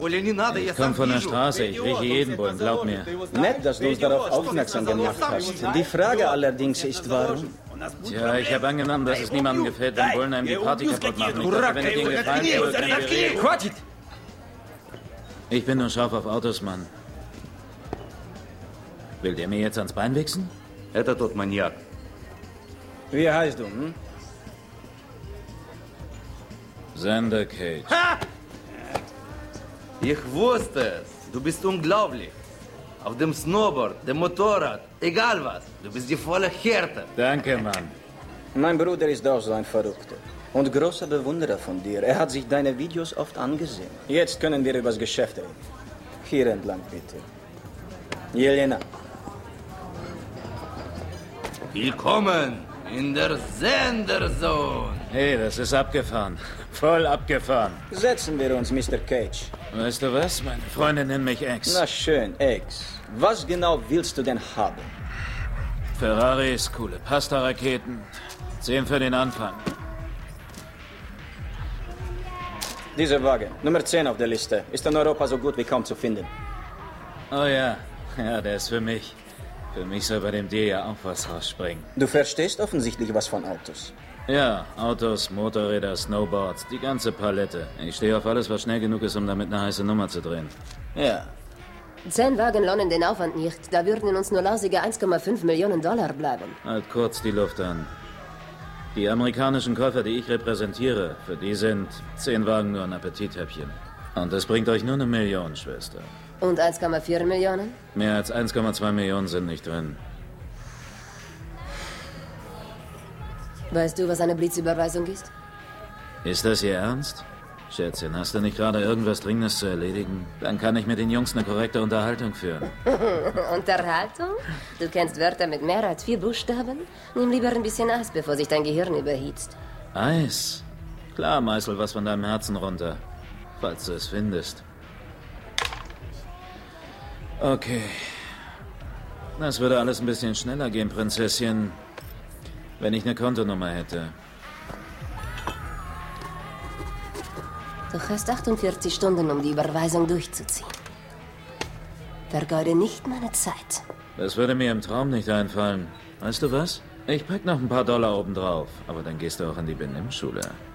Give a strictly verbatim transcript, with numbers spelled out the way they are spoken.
Ich komme von der Straße, ich rieche jeden Bullen, glaub mir. Nett, dass du uns darauf aufmerksam gemacht hast. Die Frage allerdings ist, warum? Tja, ich habe angenommen, dass es niemandem gefällt, wenn Bullen einem die Party kaputt machen. Ich dachte, wenn ich ihnen gefallen würde, können wir reden. Ich bin nur scharf auf Autos, Mann. Will der mir jetzt ans Bein wichsen? Это тот маньяк. Wie heißt du, hm? Xander Cage. Ha! Ich wusste es. Du bist unglaublich. Auf dem Snowboard, dem Motorrad, egal was. Du bist die volle Härte. Danke, Mann. Mein Bruder ist auch so ein Verrückter. Und großer Bewunderer von dir. Er hat sich deine Videos oft angesehen. Jetzt können wir über das Geschäft reden. Hier entlang, bitte. Jelena. Willkommen in der Senderzone. Hey, das ist abgefahren. Voll abgefahren. Setzen wir uns, Mister Cage. Weißt du was? Meine Freunde nennen mich Ex. Na schön, Ex. Was genau willst du denn haben? Ferraris, coole Pasta-Raketen. Zehn für den Anfang. Dieser Wagen, Nummer zehn auf der Liste, ist in Europa so gut wie kaum zu finden. Oh ja, ja, der ist für mich. Für mich soll bei dem Deal ja auch was rausspringen. Du verstehst offensichtlich was von Autos. Ja, Autos, Motorräder, Snowboards, die ganze Palette. Ich stehe auf alles, was schnell genug ist, um damit eine heiße Nummer zu drehen. Ja. Zehn Wagen lohnen den Aufwand nicht. Da würden uns nur lausige eins Komma fünf Millionen Dollar bleiben. Halt kurz die Luft an. Die amerikanischen Käufer, die ich repräsentiere, für die sind zehn Wagen nur ein Appetithäppchen. Und das bringt euch nur eine Million, Schwester. Und eins Komma vier Millionen? Mehr als eins Komma zwei Millionen sind nicht drin. Weißt du, was eine Blitzüberweisung ist? Ist das Ihr Ernst? Schätzchen, hast du nicht gerade irgendwas Dringendes zu erledigen? Dann kann ich mit den Jungs eine korrekte Unterhaltung führen. Unterhaltung? Du kennst Wörter mit mehr als vier Buchstaben? Nimm lieber ein bisschen Eis, bevor sich dein Gehirn überhitzt. Eis? Klar, meißel was von deinem Herzen runter. Falls du es findest. Okay. Das würde alles ein bisschen schneller gehen, Prinzesschen, wenn ich eine Kontonummer hätte. Du hast achtundvierzig Stunden, um die Überweisung durchzuziehen. Vergeude nicht meine Zeit. Das würde mir im Traum nicht einfallen. Weißt du was? Ich pack noch ein paar Dollar obendrauf. Aber dann gehst du auch in die Benimmschule.